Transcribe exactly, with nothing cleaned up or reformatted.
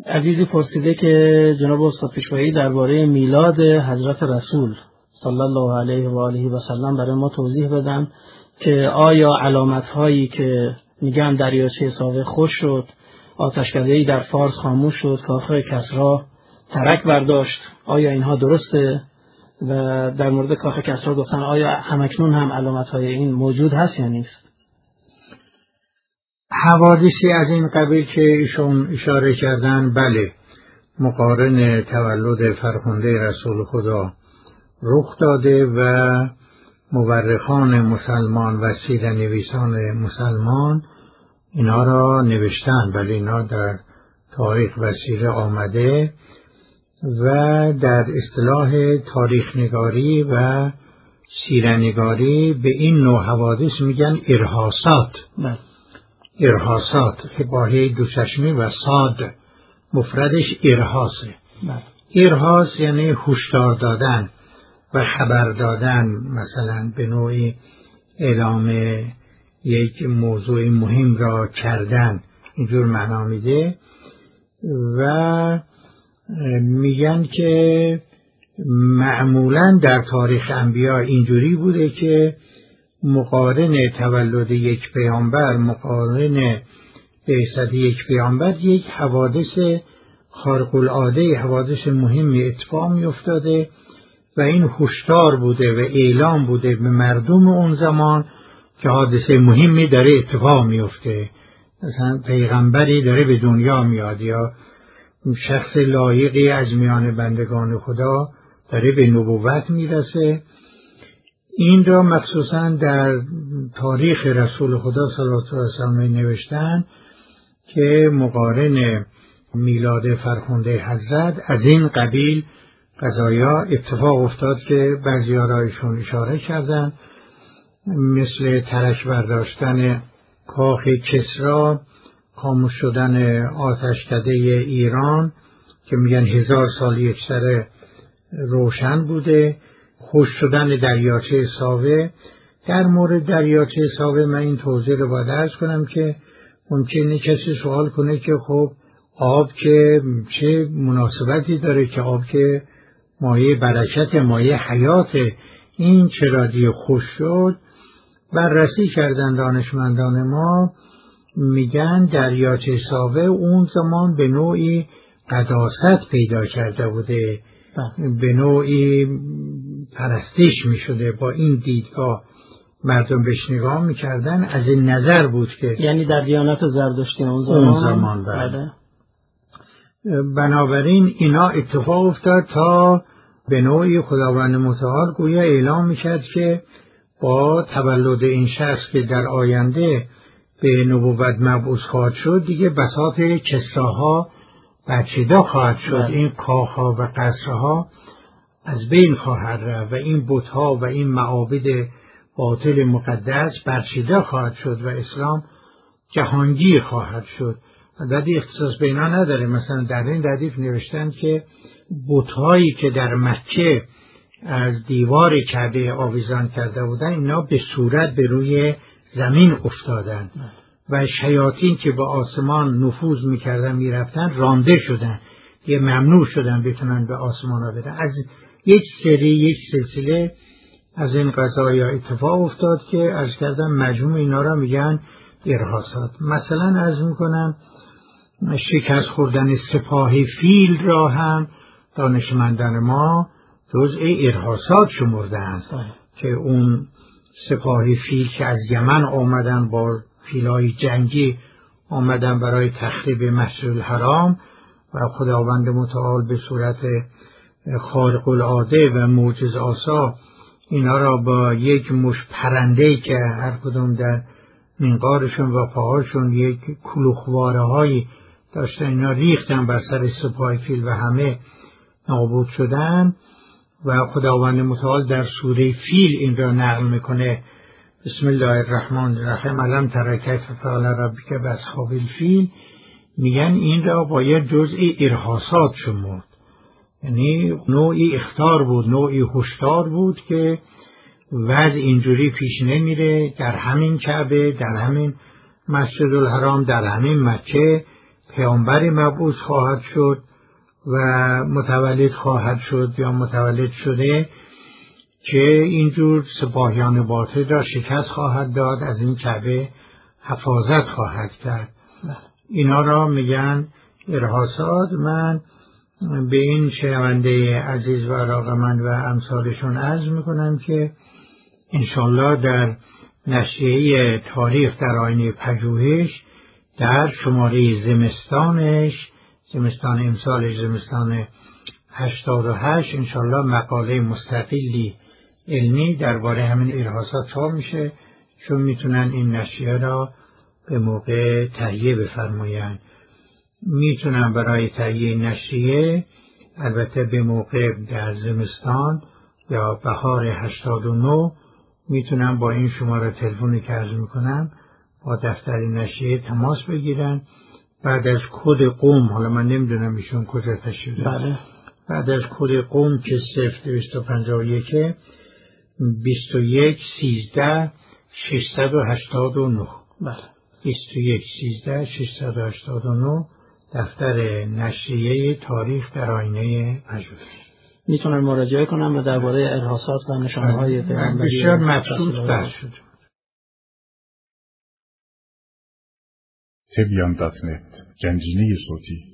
عزیزی پرسیده که جناب استاد پیشوایی درباره میلاد حضرت رسول صلی الله علیه و آله و سلم برای ما توضیح بدن که آیا علامت هایی که میگن دریاچه ساوه خوش شد، آتشکده‌ای در فارس خاموش شد، کاخ کسری ترک برداشت، آیا اینها درسته؟ و در مورد کاخ کسری گفتن آیا همکنون هم علامت های این موجود هست یا نیست؟ حوادثی از این قبیل که ایشون اشاره کردن، بله، مقارن تولد فرخنده رسول خدا رخ داده و مورخان مسلمان و سیره‌نویسان مسلمان اینا را نوشتن، ولی اینا در تاریخ و سیره آمده و در اصطلاح تاریخ نگاری و سیره نگاری به این نوع حوادث میگن ارهاصات. بله. ارهاصات که با هی دو چشمی و صاد مفردش ارهاسه. بله. ارهاس یعنی هشدار دادن و خبر دادن، مثلا به نوعی اعلام یک موضوع مهم را کردن، اینجور معنا میده. و میگن که معمولا در تاریخ انبیا اینجوری بوده که مقارن تولد یک پیامبر، مقارن بعثت یک پیامبر، یک حوادث خارق العاده، حوادث مهمی اتفاق می افتاده و این هشدار بوده و اعلام بوده به مردم اون زمان که حادثه مهمی داره اتفاق می افته، مثلا پیغمبری داره به دنیا میاد یا شخص لایقی از میان بندگان خدا داره به نبوت میرسه. این را مخصوصا در تاریخ رسول خدا صلی الله علیه و سلم نوشتن که مقارن میلاد فرخنده حضرت از این قبیل قضایا اتفاق افتاد که بعضی‌ها را ایشون اشاره کردن، مثل ترک برداشتن کاخ کسری، خاموش شدن آتشکده ایران که میگن هزار سال یک سره روشن بوده، خوش شدن دریاچه ساوه. در مورد دریاچه ساوه من این توضیح رو باید عرض کنم که ممکنه کسی سوال کنه که خب آب که چه مناسبتی داره که آب که مایه برکت، مایه حیات، این چرا دیگه خوش شد؟ بررسی کردن دانشمندان ما، میگن دریاچه ساوه اون زمان به نوعی قداست پیدا کرده بوده، به نوعی پرستش می شده. با این دیدگاه مردم بهش نگاه می کردن. از این نظر بود که یعنی در دیانت زردشتی اون زمان, اون زمان بله. بنابراین اینا اتفاق افتاد تا به نوعی خداوند متعال گویا اعلام می کرد که با تولد این شخص که در آینده به نبوت مبعوث خواهد شد، دیگه بساط کسراها برچیده خواهد شد. بله. این کاخها و قصرها از بین خواهد رفت و این بتها و این معابد باطل مقدس برچیده خواهد شد و اسلام جهانگیر خواهد شد. البته اختصاص به اینا نداره. مثلا در این ردیف نوشتن که بتهایی که در مکه از دیوار کعبه آویزان کرده بودن، اینا به صورت به روی زمین افتادن و شیاطین که به آسمان نفوذ میکردن میرفتن رانده شدن، یه ممنوع شدن بتونن به آسمان ها برن. از یک سری یک سلسله از این قضایا اتفاق افتاد که از کردن مجموع اینا را میگن ارهاصات. مثلا از میکنم شکست خوردن سپاه فیل را هم دانشمندان ما جزء ارهاصات شمرده است که اون سپاه فیل که از یمن آمدن با فیلای جنگی آمدن برای تخریب مسجد الحرام و خداوند متعال به صورت خارق العاده و معجزه آسا اینا را با یک مش پرنده که هر کدوم در منقارشون و پاهاشون یک کلوخواره هایی داشتن، اینا ریختن بر سر سپاه فیل و همه نابود شدن. و خداوند متعال در سوره فیل این را نقل میکنه: بسم الله الرحمن الرحیم الم تر کیف فعل ربک باصحاب الفیل. میگن این را باید جزء ارهاصات شمرد، یعنی نوعی اخطار بود، نوعی هشدار بود که وضع اینجوری پیش نمیره. در همین کعبه، در همین مسجد الحرام، در همین مکه پیامبری مبعوث خواهد شد و متولد خواهد شد یا متولد شده که اینجور سپاهیان باطل را شکست خواهد داد، از این کعبه حفاظت خواهد کرد. اینا را میگن ارهاصات. من به این شنونده عزیز و علاقه‌مند و امثالشون عرض میکنم که انشالله در نشریه تاریخ در آینه پژوهش در شماره زمستانش، زمستان امسالش زمستان هشتاد و هشت، انشالله مقاله مستقلی علمی درباره همین ارهاصات چاپ میشه، چون میتونن این نشریه را به موقع تهیه بفرمایند. میتونن برای تهیه نشریه البته به موقع در زمستان یا بهار هشتاد و نه میتونن با این شماره تلفنی که عرض میکنم با دفتر نشریه تماس بگیرن. بعد از کد قوم، حالا من نمیدونم ایشون کجا تشریف دارن، بعد از کد قوم که صفر دویست و پنجاه و یک بیست و یک سیزده ششصد و هشتاد و نه بله بیست و یک سیزده ششصد و هشتاد و نه دفتر نشریه تاریخ در آینه پژوهش میتونن مراجعه کنن و درباره ارهاصات و نشانه‌های پیامبری بسیار مبسوط بحث شد. تبیان دات نت گنجینه صوتی